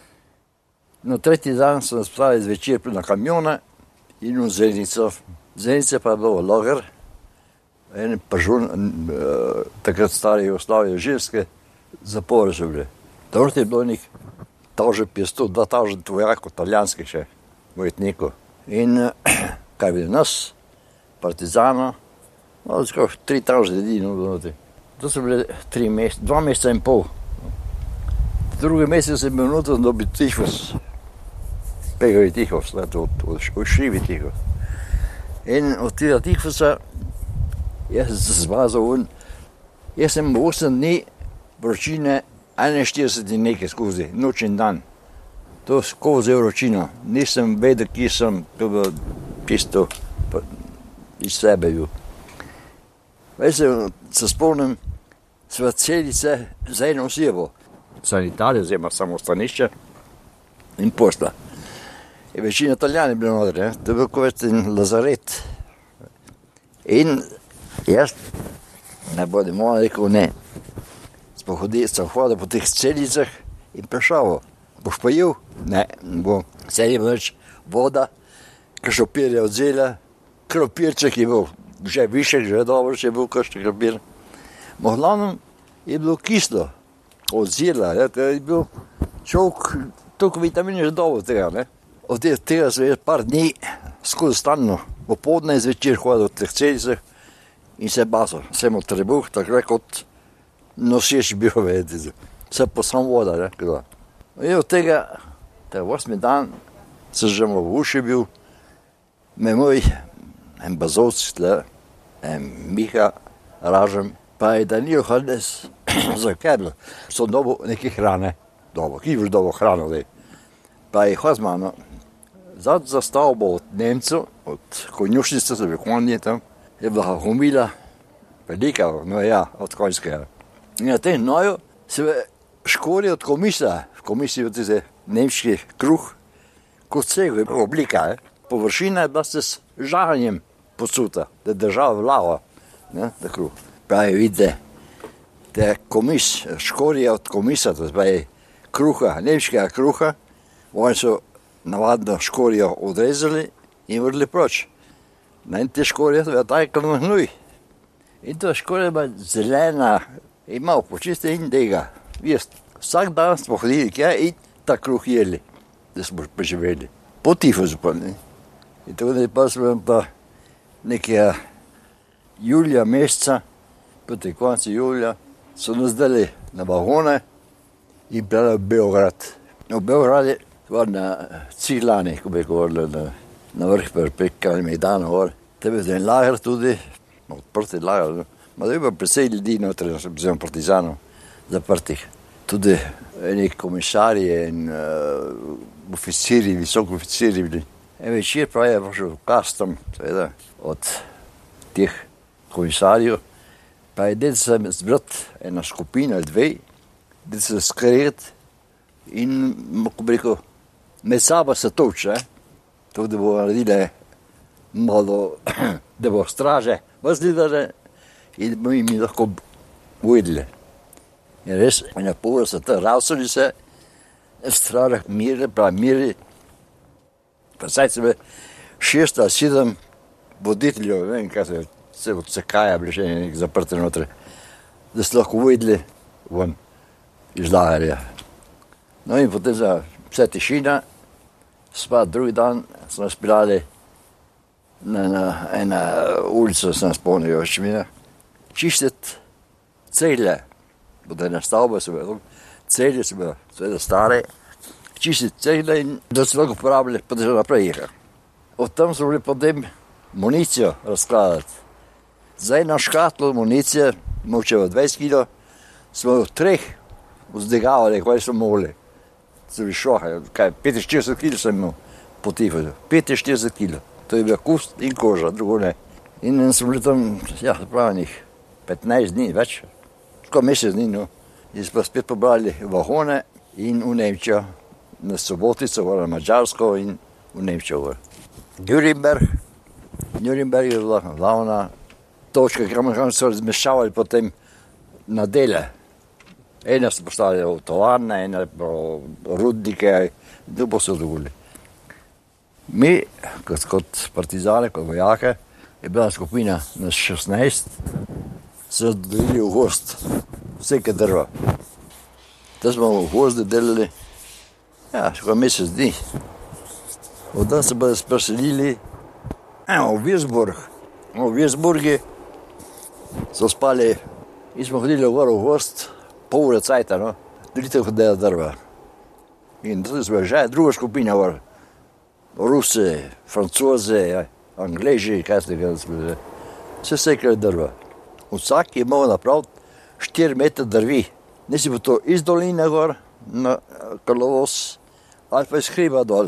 No, 3. dan so nas spravili zvečer na kamione in v Zenico. Zenice pa je bilo lager, en pažun, takrat stari Jugoslavije, ženske zapore so bile. Torte je bilo nek taže 2 taže vojakov, italijanskih še, vojetnikov. In kaj bi nas, partizana, no, skoro 3 taže ljudi, no, to so bile 2 meseca in pol. Drugi mesec sem bil noter dobil tifus, pegavi tifus, v šrivi tifus. In od tega tifusa, jaz sem se zmazal, jaz sem 8 dni vročine, 41 nekaj skozi, noč in dan. To skozi vročino, nisem vedel, kje sem, to bilo čisto iz sebe bil. Veš se spomnim, sva celice za eno osebo, sanitarije, oziroma samostanišče in pošta. In večina Italijani bilo notri, to je bil kot en lazaret. In jaz, ne bodem rekel ne, sem hodil po teh celicah in prešal, boš pa jel? Ne, bo. Vse je bilo več voda, krompir je odzela, krompirček je bil že višek, že dobro, če je bil kakšen krompir. V glavnem je bilo kislo, odzela, je bil človek, toliko vitamine že dobo tega, ne. Od tega sem jaz par dni skozi stalno, popoldne zvečer hodil v teh celicah in se basal, sem od trebuh, tako kot noseč bil, vedeti, vse po sam voda, ne, kdo. In od tega, 8. dan, sem že v uši bil, me moj en bazovc, Miha, Ražem, pa je Danilo Haldes, zakaj bilo, so dobil neke hrane, ki je dobil hrano, zdaj. Pa je hodil z mano, za stavbo od Nemcev, od konjušnice, so bili konje tam, je bila humila, velika, no ja, od konjskega. In na tem noju se je škori od komisa, v komisiji od tiste nemški kruh, kot cego je oblika, površina je bila se s žaganjem posuta, da je držala vlava, ne, da kruh. Pravi, vidite, da je komis, škorija od komisa, to je kruha, nemškega kruha, oni so navadno škorijo odrezali in vrli proč. In te škorije so tako na hnuj. In to škorija je zelena, ima počiste in tega. Vsak dan smo hodili kje in ta kruh jeli, da smo preživeli. Po tifusu pa ne. In tako pa smo pa nekaj julija meseca, proti koncu julija, so nas dali na vagone in prijeli v Beograd. V Beogradu var na Ciglani, ko bi govorili, na vrh prek Kalimejdan gor. Tebe je en lager tudi, odprti lager, Ma da je bilo precej ljudi noter, oziroma partizanov zaprtih. Tudi eni komisarji in oficiri, visoki oficiri bili. En večer pa je prišel kastom, seveda, od teh komisarjev. Pa je del se zbrat ena skupina ali dve, del se skret in, kako bi rekel, med sabo se toče, to da bo naredile malo, da bo straže vzlidale in da bomo mi lahko ujedli. In res, ena pol se tam ravsali se, straže miri, pa saj se 6 ali 7 voditeljev, ne vem, kaj se od CK-ja bili še nekaj zaprti notri, da se lahko ujedli ven iz lagerja. No in potem za vse tišina, spat drugi dan smo spilali na ena ulica, sem spomnil, čistiti celje, bodo ena stavba, celje so bile seveda stare, čistiti celje in da se lahko uporabili, pa da se naprej jihali. Od tam so bili potem municijo razkladati. Za eno škatlo municije, mogoče 20 kilo, smo v 3 vzdigavali, kaj smo mogli. So bili šohe, 45 kilo sem imel po tifozu, 45 kilo. To je bil kust in koža, drugo ne. In smo bili tam, pravi 15 dni več, tako mesec dni, no. In smo spet pobrali vagone in v Nemčijo, na Sobotico, na Mađarsko in v Nemčijo. Nürnberg je bila glavna točka, kamor so razmeščavali potem na dele. Ena so postali v tovarne, ena po rudnike, drugo so dovolili. Mi, kot partizane, kot vojake, je bila skupina na 16, so delili v gozd, vseke drva. Da smo v gozdu delali, skoro mesec dni. Od tam se bodo preselili v Würzburg. V Würzburgi so spali in smo hodili v gozd, pol ure cajta, no, delite hodila drva. In tudi smo že druga skupina, Rusi, Francozi, Angleži, kaj ste ga smo, se sekali drva. Vsak je imel napraviti 4 metre drvi. Nisi bo to iz doline gor na Karlovoz ali pa iz hriba dol.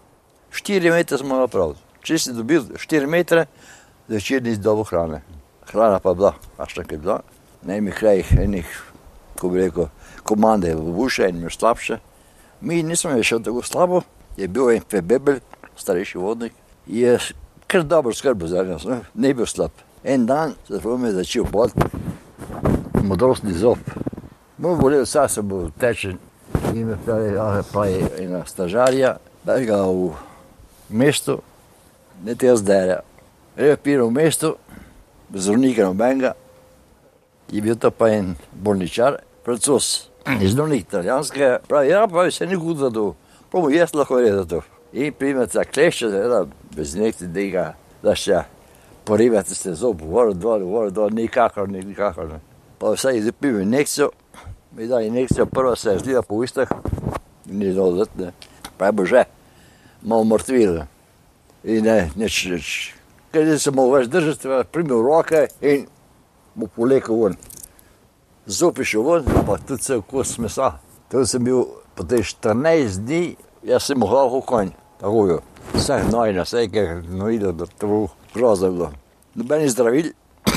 4 metre smo napravili. Če si dobil 4 metre, zvečer nisi dobil hrane. Hrana pa bila, kakšna je bila. Na enih krajih, ko bi rekel, komande v buše in slabše. Mi nismo je šel tako slabo, je bil en Febebel, starejši vodnik, je kar dobro skrbel za nas, ne bil slab. En dan se je začel boliti, modrostni zob. Moj bolel, vsa se bo tečen in me pravi ena stažarja, da ga v mestu, ne te zderja. Je pil v mestu, zdravnika nobenega, je bil to pa en bolničar, Francos, zdravnik italijanskega, pravi, se ni hudo zadov, pravi, jaz lahko redo to. In primete klešče, bez nekaj tega, da še porivate se zob, gor, dol, nikakor. Pa vsaj je zapil injekcijo, mi da injekcijo, prva se je zlila po ustih, ni dol, pa je bo že malo mrtvilo. In nič. Kaj se mu več držati, primil roke in mu polekel ven. Zob je šel ven, pa tudi se kos mesa. To sem bil po te 14 dni, jaz sem mohal v konj, tako jo. Vseh nojna, vse je nojilo, da to bo grozno bilo. Nobeni zdravil.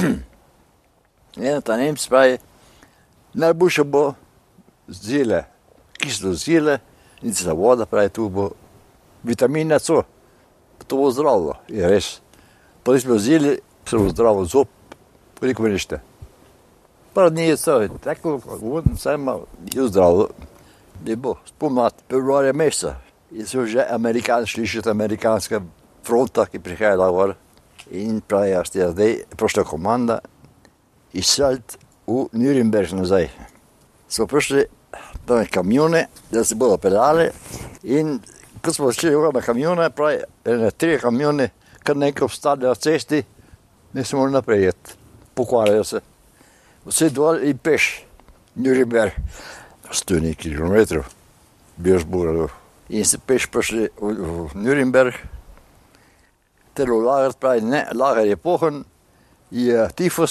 Ta Nemc pravi, najboljše bo zile, kislo zile, in se voda pravi, tu bo vitamina C, to bo zdravilo, je res. Pa smo zili, se bo zdravo zob, koliko mi nište. Pa nije to, tako, vse je zdravilo. Je bo spomnat februarja meseca. In so že slišati amerikanska fronta, ki prihaja gor. In pravi, zdaj prišla komanda izseliti v Nürnberg nazaj. So prišli tam kamione, da se bodo peljali in ko smo šli na kamione, pravi, 3 kamione, kar nekaj obstali na cesti, ne smo mogli naprej jeti. Pokvarjajo se. Vse dol in peš, Nürnberg, 100 nekaj kilometrov, Würzburg. In se peš prišli v Nürnberg, ter v lager, pravi, ne, lager je pohon, je tifus,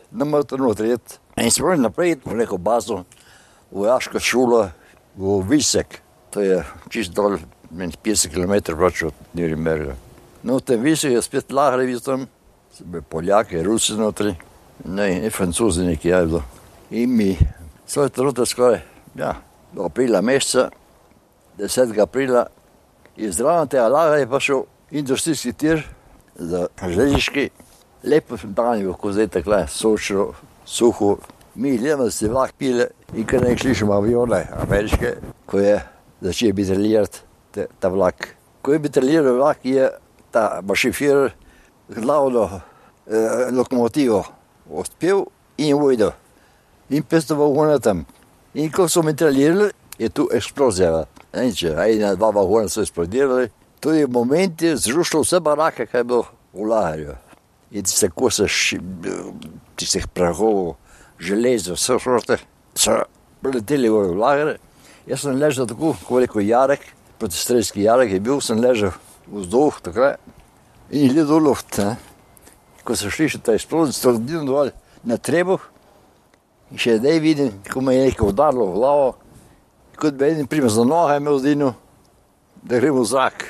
na motornotret. In smo naprej v neko bazo, vojaško šolo v Visek. To je čist dol, 50 km pač od Nürnberga. No, v tem Visek je spet lahre bil tam, Poljake, Rusi notri, ne Francozi neki je bilo. In mi, svoj trota skoraj, do aprila meseca, 10. aprila, iz zraven tega lahre je pa šel industrijski tir za železniški. Lepo dan je lahko zdaj takle, sočno, suho. Mi gledamo, da se vlak pile in kar nekaj slišimo avione ameriške, ko je začel bitralirati ta vlak. Ko je bitraliral vlak, je ta mašifirer glavno lokomotivo odpel in vojdo. In pestoval vagona tam. In ko so mitralirali, je tu eksplozija. Ena, dva vagona so eksplodirali. To je v momenti zrušilo vse barake, kaj je bilo v lagerju. In tiste kose tistih prahov, železo, vse sorte, so leteli v lager. Jaz sem ležal tako, ko rekel Jarek, protistrelski Jarek je bil, sem ležal vzduh takrat in gledal luft. Ko so šli še ta eksplozija, so gledal dol na trebuh in še zdaj vidim, ko me je nekaj udarilo v glavo, kot bi eden prime za noge imel zdino, da gremo v zrak,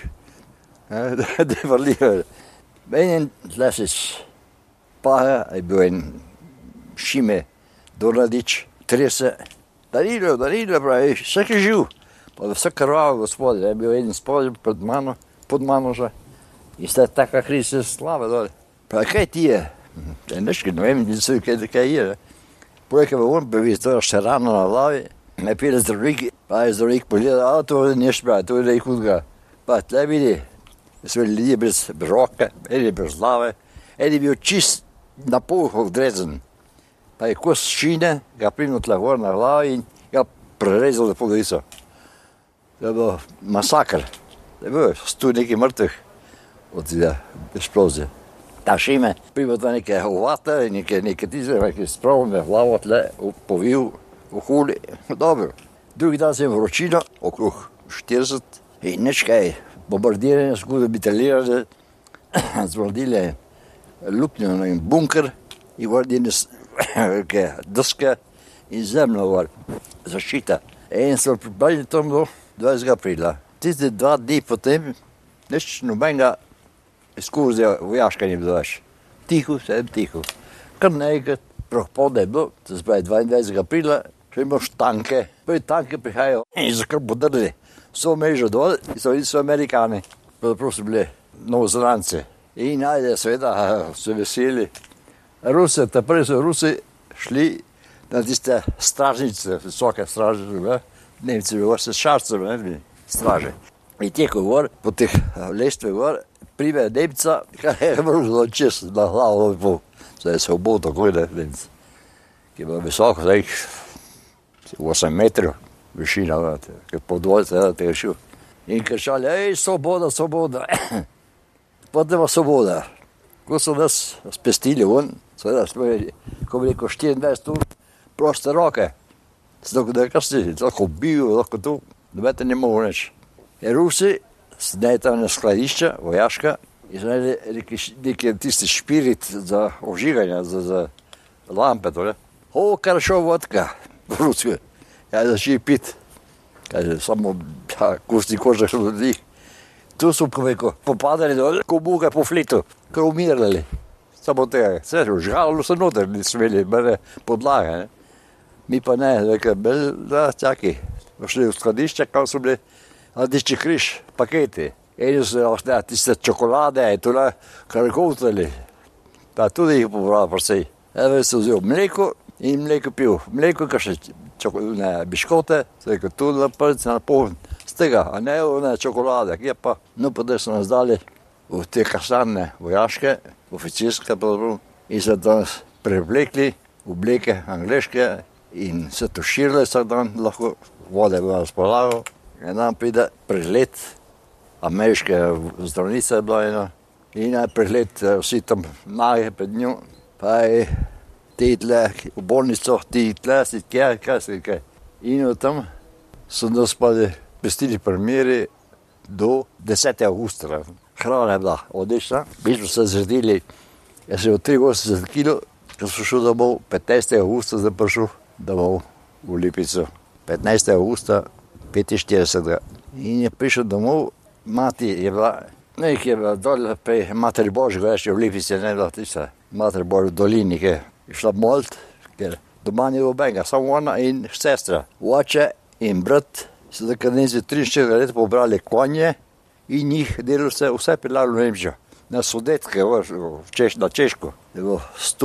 da je vrljivo. En Lesič Paha je bil en Šime Dornadič, trese, Danilo, pravi, vsak je živ, pa vsak krvav gospod, je bil eden spodaj pod mano že, in sta taka kriza slava dole. Pravi, kaj ti je? Neški, ne vem, kaj je. Poleg je on prvi, to je še rano na glavi, me pile zdravniki, pa je zdravnik pogledal, to je neš, to je nekaj hudega. Pa tle vidi, so ljudje brez roke, eni brez glave, eni je bil čist na pol odrezen. Pa je kos šine, ga primil tle gor na glavi in ga prerezal za polovico. To je bil masakr. To je bil 100 nekaj mrtvih od eksplozije. Ta Šime primil ta neke ovate, neke tiste, neke spravne glavo tle, povil v huli. Dobro. Drugi dan sem vročino, okrog 40 in nič kaj. Bombardiranje, skuda bitalirali, zbordili lupnjo in bunker in vrdili deske in zemljo gor, zaščita. In so pripravili tam do 20. aprila. Tiste 2 dni potem, nič nobenega ekskurzija vojaška ni bilo več. Tiho, vsem tiho. Kar nekaj prohpode je bilo, to se pravi 22. aprila, še imaš tanke. Prvi tanke prihajajo in so kar podrli. So mežo dol in so Amerikani. Pravzaprav so bili Novozelandci. In ajde, seveda, so veseli. Rusi, prvi so Rusi šli na tiste stražnice, visoke stražnice, Nemci bi vrste šarce, straže. In teko gor, po teh lestve gor, prime Nemca, kar je vrlo čez na glavo lepo. Zdaj se obol takoj, Nemc. Ki je bilo visoko, zdaj 8 metrov višina, ki je po dvojce, tega šel. In kričali, svoboda, svoboda. Potem svoboda. Ko so nas spestili ven, seveda smo imeli, ko bi rekel, 24 ur, proste roke. Zato, da kar si, lahko bil, lahko tu, dobete ne mogo reči. In Rusi zdaj tam na skladišča, vojaška, in zdaj neki tisti špirit za ožiganje, za lampe, tole. Kar šel vodka, Rusi, ja, začeli piti. Kaže, samo kusti koža ljudi. Tu so popadali dol, ko buga po flitu, kar umirali. Samo tega, vse žgalo so noter, niso imeli podlage. Ne? Mi pa ne, čaki, šli v skladišče, kam so bili Rdeči križ, paketi. Eni so tiste čokolade, tole, kar kovtali. Pa tudi jih pobral precej. Evo so vzel mleko in mleko pil. Mleko, kar še biškote, se je tu naprti na poln. Z tega, a ne čokolade, ki je pa. No, potem so nas dali v te kasarne vojaške, oficirske, in so danes prevlekli obleke angleške in se tuširali vsak dan, lahko vode bo nas polagal. En dan pride pregled, ameriške zdravnice je bila ena, in pregled vsi tam nage pred njo, pa je ti tle v bolnico, ti tle, si kaj. In od tam so nas pa pestili primeri do 10. augusta. Hrana je bila odlična, mi smo se zredili, jaz sem 83 kg, Ko sem šel domov, 15. augusta sem prišel domov v Lipico. 15. augusta 45. In je prišel domov, mati je bila, nekaj je bila dol, prej Mater Božja, reče v Lipici, ne bila tista, Mater Božja v dolini, ki je šla molt, ker doma ni bilo benga, samo ona in sestra. Oče in brat so za kadenici 43 let pobrali konje in jih delali vse peljali v Nemčijo. Na Sudetke, na Češko, je bilo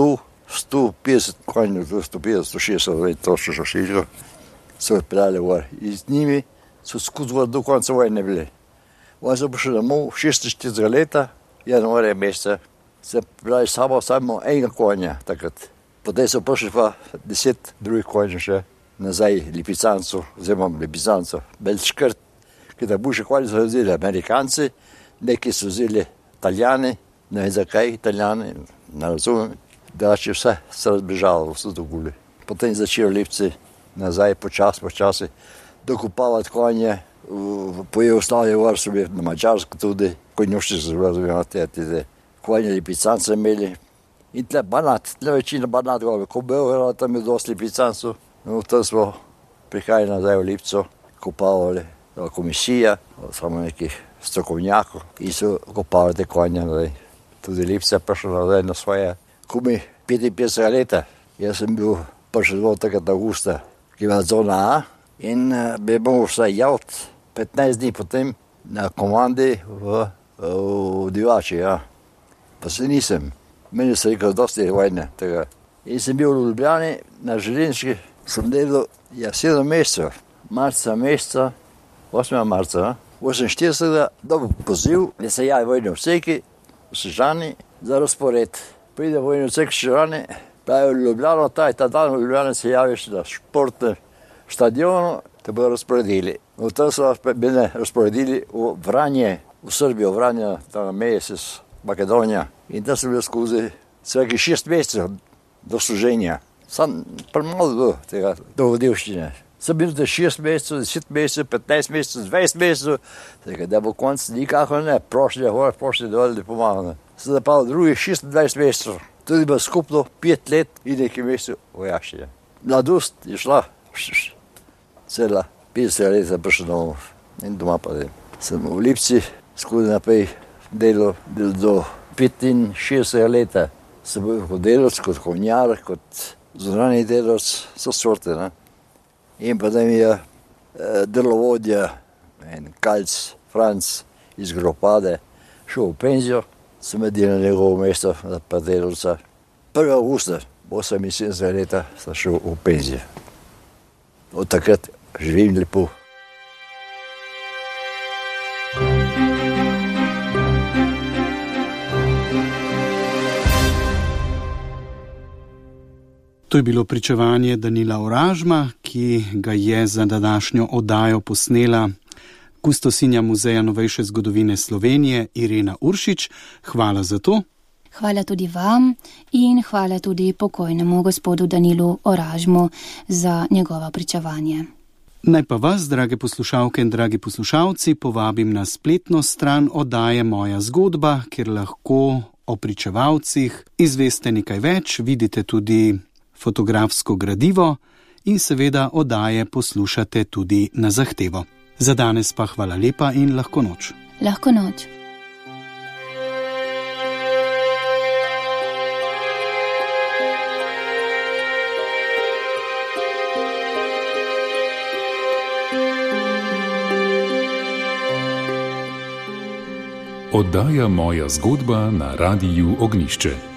150 konj, 150, 160, točno še šižo, so odpeljali gor. In z njimi so skozi do konca vojne bili. On so prišli domov 46 leta, januarja meseca, se pravi samo enega konja takrat. Potem so prišli pa 10 drugih konj še nazaj Lipicancu, Lipicancu, Belškrt, ki da boljše konje so vzeli Amerikanci, neki so vzeli Italijani, ne vem zakaj Italijani, ne razumem, da če vse se razbežalo, vse doguli. Potem začeli Lipci nazaj počasi dokupavati konje, po Jugoslaviji gor so bili na Mađarsku tudi, konjušči so bili, konje Lipicance imeli. In tle Banat, tle večina Banat, ko Beograd, tam je dosti Lipicancev. No, tam smo prihajali nazaj v Lipco, kopavali, komisija, samo nekih strokovnjakov in so kopavali te konje nazaj. Tudi Lipca je prišla nazaj na svoje kumi 55 leta. Jaz sem bil prišel takrat augusta, ki je bila zona A in bi mogel vsaj javiti 15 dni potem na komandi v Divači, ja. Pa se nisem. Meni se rekel, dosti vojne tega. In sem bil v Ljubljani, na železniški, sem delal 7 mesecev, marca, 8. marca, 48. dobil poziv, da se javi vojni odseki v Sežani za razpored. Pride vojni odsek v Sežani, pravi v Ljubljano, ta dan v Ljubljani se javiš na športnem stadionu, te bodo razporedili. V tam so bili razporedili v Vranje, v Srbijo, Vranje, tam na meji s Makedonija. In tam sem bil skozi svega 6 mesecev do služenja. Sam premalo bil tega dovodivščine. Sem bil za 6 mesecev, 10 mesecev, 15 mesecev, 20 mesecev, tega, da bo konc nikako ne, prošli dol, da pomagam. Sem zapal drugih 26 mesecev, tudi bil skupno 5 let in nekaj mesecev vojaščine. Mladost je šla, cela 50 let sem prišel domov in doma pa sem v Lipci skozi naprej delal do 65 leta. Sem bil kot delavc, kot konjar, kot zunanji delavc, so sorte. Ne? In potem je delovodja, Kalc, Franc iz Gropade, šel v penzijo, sem edil na njegovo mesto, pa delavca. 1. augusta, 78 leta, sem šel v penzijo. Od takrat živim lepo. To je bilo pričevanje Danila Oražma, ki ga je za današnjo oddajo posnela kustosinja Muzeja novejše zgodovine Slovenije Irena Uršič. Hvala za to. Hvala tudi vam in hvala tudi pokojnemu gospodu Danilu Oražmu za njegovo pričevanje. Naj pa vas, drage poslušalke in dragi poslušalci, povabim na spletno stran oddaje Moja zgodba, kjer lahko o pričevalcih izveste nekaj več, vidite tudi fotografsko gradivo in seveda oddaje poslušate tudi na zahtevo. Za danes pa hvala lepa in lahko noč. Lahko noč. Oddaja Moja zgodba na Radiu Ognjišče.